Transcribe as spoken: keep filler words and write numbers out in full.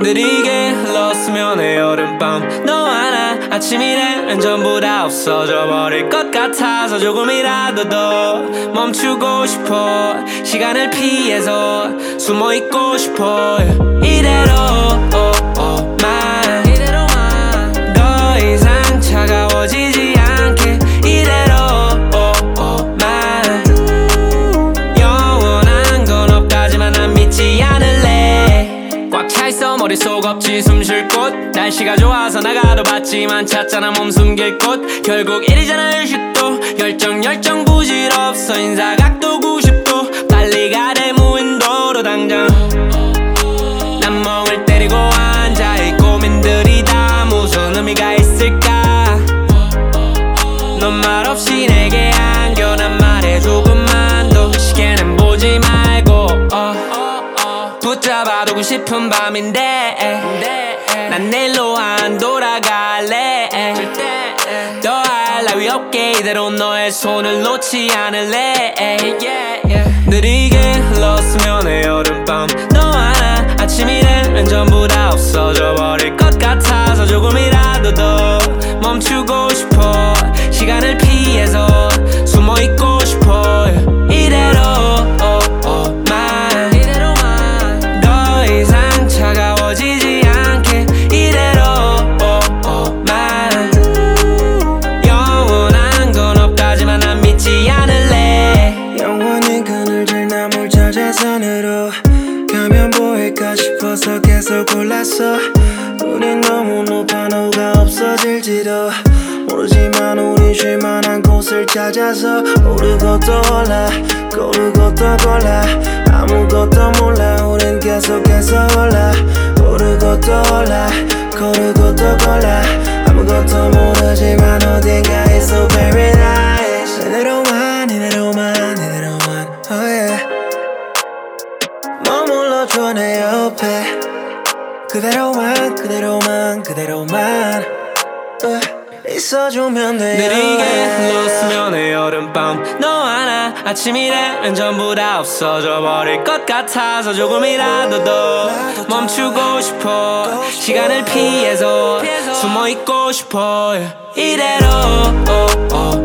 느리게 흘렀으면 해 여름밤 너와 나 아침이라면 전부 다 없어져 버릴 것 같아서 조금이라도 더 멈추고 싶어 시간을 피해서 숨어있고 싶어 이대로 oh, oh, 만 이대로만 더 이상 차가워지지 않게 이대로 oh, oh, 만 영원한 건 없다지만 난 믿지 않을래 꽉 차있어 머릿속 없지 숨 쉴 곳 날씨가 좋아서 나가도 봤지만 찾잖아 몸 숨길 곳 결국 일이잖아 일식도 열정 열정 부질없어 인사각도 구십 도 빨리 가래 무인도로 당장 난 멍을 때리고 앉아 이 고민들이 다 무슨 의미가 있을까 넌 말없이 내게 안겨 난 말해 조금만 더 시계는 보지 말고 어. 붙잡아두고 싶은 밤인데 난 내일로 안 돌아갈래 더할 나위 없게 이대로 너의 손을 놓지 않을래 느리게 흘렀으면 해 여름밤 너와 나 아침이라면 전부 다 없어져 버릴 것 같아서 조금이라도 더 멈추고 싶어 시간을 피해서 숨어있고 싶어 이대로 oh, oh, 만 이대로만 더 이상 차가워지지 않게 이대로 oh, oh, 만 영원한 건 없다지만 난 믿지 않을래 영원히 그늘질 나물 찾아선으로 가면 보일까 싶어서 계속 골랐어 우린 너무 높아 너가 없어질지도 모르지만 우린 쉴만한 곳을 찾아서 오르고 또 올라 고르고 또 골라 아무것도 몰라 우린 계속해서 올라 오르고 또 올라 고르고 또 골라 아무것도 모르지만 어딘가에서 paradise 이대로만 이대로만 이대로만 oh yeah 머물러줘 내 옆에 그대로만 그대로만 그대로만 uh. 있어주면 돼 느리게 흘렀으면 해 여름밤 너와 나 아침이라면 전부 다 없어져 버릴 것 같아서 조금이라도 더 멈추고 싶어 시간을 피해서 숨어있고 싶어 이대로 oh, oh,